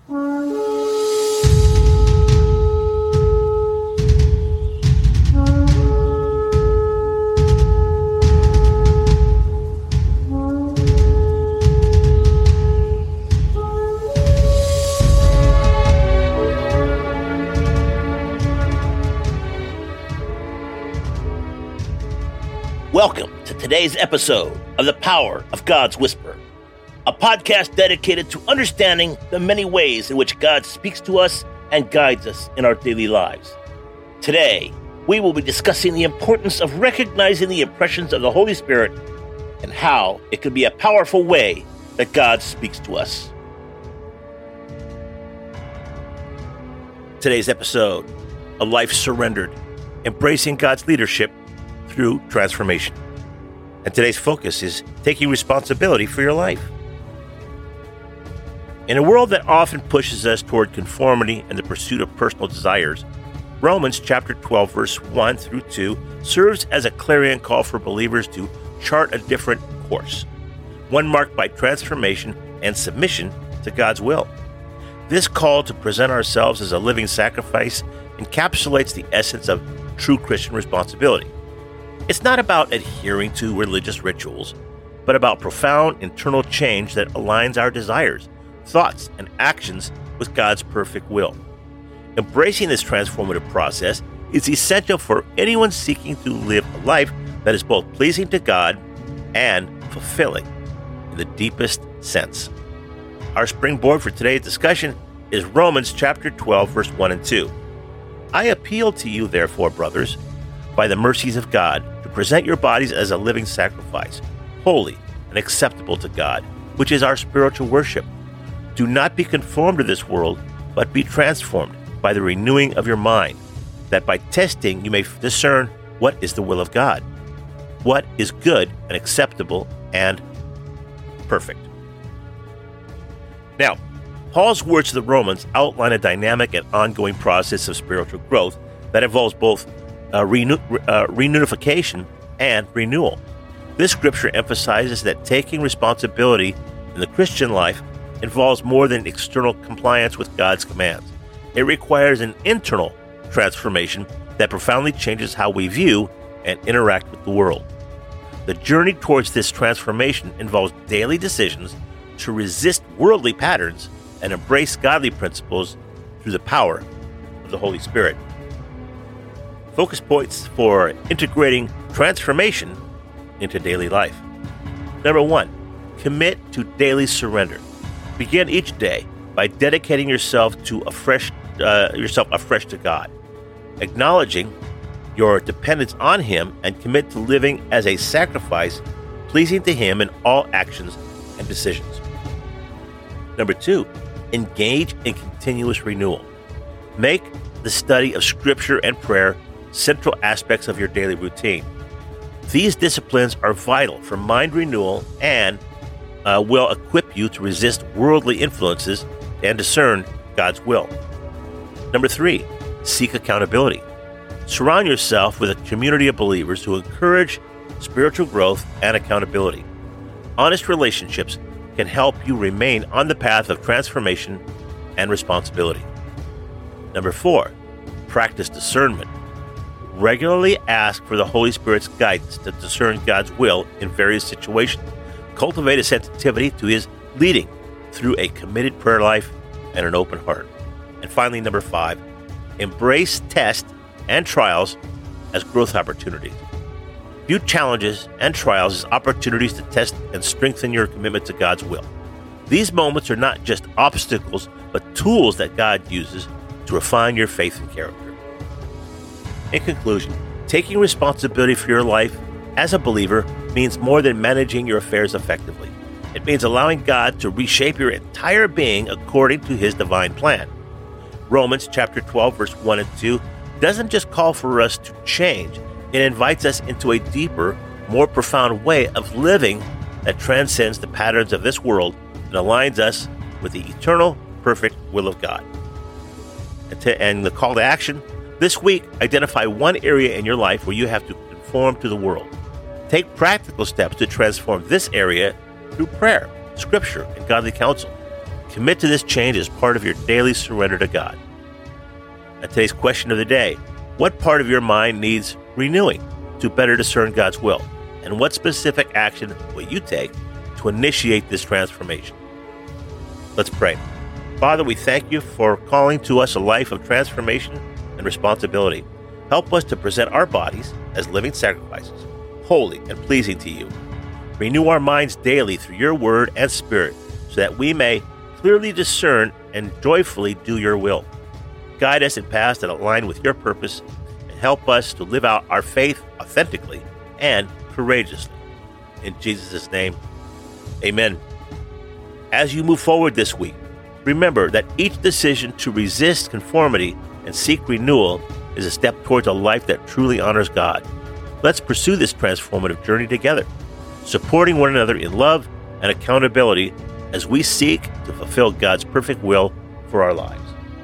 Welcome to today's episode of The Power of God's Whisper, a podcast dedicated to understanding the many ways in which God speaks to us and guides us in our daily lives. Today, we will be discussing the importance of recognizing the impressions of the Holy Spirit and how it can be a powerful way that God speaks to us. Today's episode, A Life Surrendered, Embracing God's Leadership through Transformation. And today's focus is taking responsibility for your life. In a world that often pushes us toward conformity and the pursuit of personal desires, Romans chapter 12, verse 1 through 2 serves as a clarion call for believers to chart a different course, one marked by transformation and submission to God's will. This call to present ourselves as a living sacrifice encapsulates the essence of true Christian responsibility. It's not about adhering to religious rituals, but about profound internal change that aligns our desires, thoughts, and actions with God's perfect will. Embracing this transformative process is essential for anyone seeking to live a life that is both pleasing to God and fulfilling in the deepest sense. Our springboard for today's discussion is Romans chapter 12, verse 1 and 2. I appeal to you, therefore, brothers, by the mercies of God, to present your bodies as a living sacrifice, holy and acceptable to God, which is our spiritual worship. Do not be conformed to this world, but be transformed by the renewing of your mind, that by testing you may discern what is the will of God, what is good and acceptable and perfect. Now, Paul's words to the Romans outline a dynamic and ongoing process of spiritual growth that involves both reunification and renewal. This scripture emphasizes that taking responsibility in the Christian life involves more than external compliance with God's commands. It requires an internal transformation that profoundly changes how we view and interact with the world. The journey towards this transformation involves daily decisions to resist worldly patterns and embrace godly principles through the power of the Holy Spirit. Focus points for integrating transformation into daily life. Number 1, commit to daily surrender. Begin each day by dedicating yourself afresh to God, acknowledging your dependence on Him, and commit to living as a sacrifice pleasing to Him in all actions and decisions. Number 2, engage in continuous renewal. Make the study of Scripture and prayer central aspects of your daily routine. These disciplines are vital for mind renewal and will equip you to resist worldly influences and discern God's will. Number 3, seek accountability. Surround yourself with a community of believers who encourage spiritual growth and accountability. Honest relationships can help you remain on the path of transformation and responsibility. Number 4, practice discernment. Regularly ask for the Holy Spirit's guidance to discern God's will in various situations. Cultivate a sensitivity to His leading through a committed prayer life and an open heart. And finally, number 5, embrace tests and trials as growth opportunities. View challenges and trials as opportunities to test and strengthen your commitment to God's will. These moments are not just obstacles, but tools that God uses to refine your faith and character. In conclusion, taking responsibility for your life as a believer means more than managing your affairs effectively. It means allowing God to reshape your entire being according to His divine plan. Romans chapter 12, verse 1 and 2 doesn't just call for us to change, it invites us into a deeper, more profound way of living that transcends the patterns of this world and aligns us with the eternal, perfect will of God. And the call to action, this week, identify one area in your life where you have to conform to the world. Take practical steps to transform this area through prayer, scripture, and godly counsel. Commit to this change as part of your daily surrender to God. And today's question of the day: what part of your mind needs renewing to better discern God's will? And what specific action will you take to initiate this transformation? Let's pray. Father, we thank you for calling to us a life of transformation and responsibility. Help us to present our bodies as living sacrifices, holy and pleasing to you. Renew our minds daily through your word and spirit, so that we may clearly discern and joyfully do your will. Guide us in paths that align with your purpose, and help us to live out our faith authentically and courageously. In Jesus' name, amen. As you move forward this week, remember that each decision to resist conformity and seek renewal is a step towards a life that truly honors God. Let's pursue this transformative journey together, supporting one another in love and accountability as we seek to fulfill God's perfect will for our lives.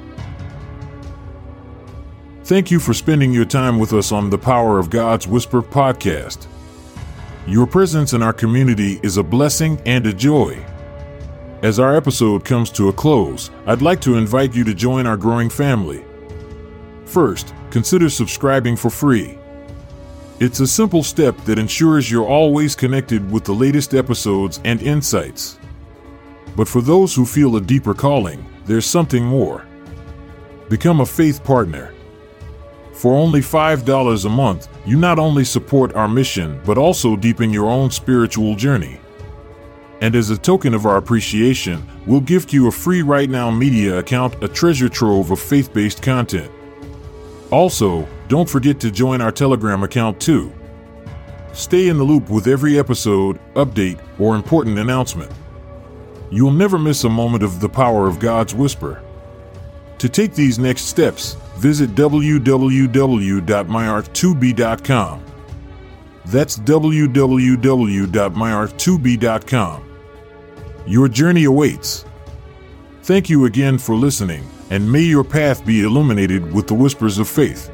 Thank you for spending your time with us on the Power of God's Whisper podcast. Your presence in our community is a blessing and a joy. As our episode comes to a close, I'd like to invite you to join our growing family. First, consider subscribing for free. It's a simple step that ensures you're always connected with the latest episodes and insights. But for those who feel a deeper calling, there's something more. Become a faith partner. For only $5 a month, you not only support our mission, but also deepen your own spiritual journey. And as a token of our appreciation, we'll gift you a free Right Now Media account, a treasure trove of faith-based content. Also, don't forget to join our Telegram account too. Stay in the loop with every episode, update, or important announcement. You'll never miss a moment of the power of God's whisper. To take these next steps, visit www.myart2b.com. That's www.myart2b.com. Your journey awaits. Thank you again for listening, and may your path be illuminated with the whispers of faith.